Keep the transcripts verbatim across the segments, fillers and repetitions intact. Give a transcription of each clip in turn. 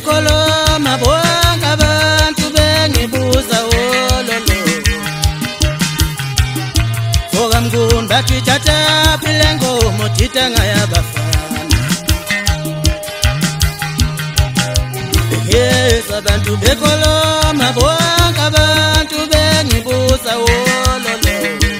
bekolo mabonga abantu bengibuza wololo Foga mgunda titata pilengo motita ngayabafana Yes abantu bekolo mabonga abantu bengibuza wololo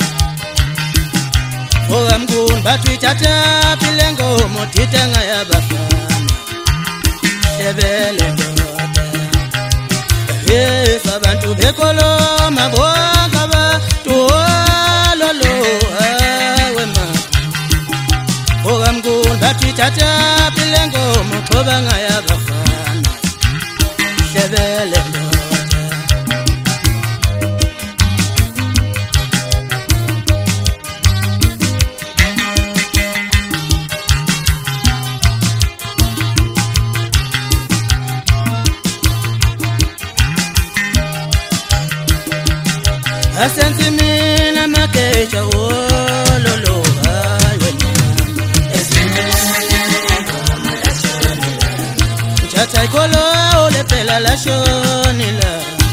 Foga mgunda titata pilengo motita ngayabafana Shebele ndoda Yes abantu bekolo mabonga abantu wololo awema Foga mgunda titata pilengo mothoba ngayabafana Shebele ndoda Asensi mina makesha wololo ayona Chata ikolo ole pela la shonila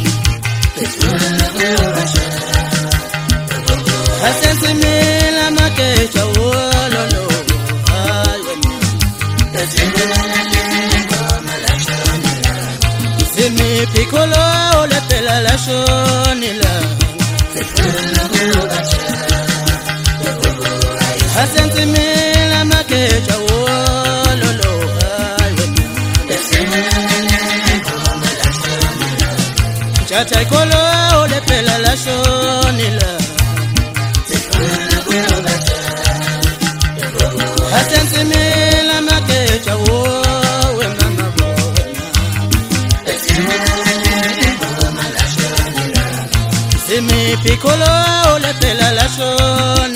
Asensi mina makesha wololo ayona Simi pikolo ole pela la shonila Asensi mina makesha wololo ayona Chata ikolo ole pela la shonila Asensi mina makesha wowe mama bona Simi pikolo ole pela la shonila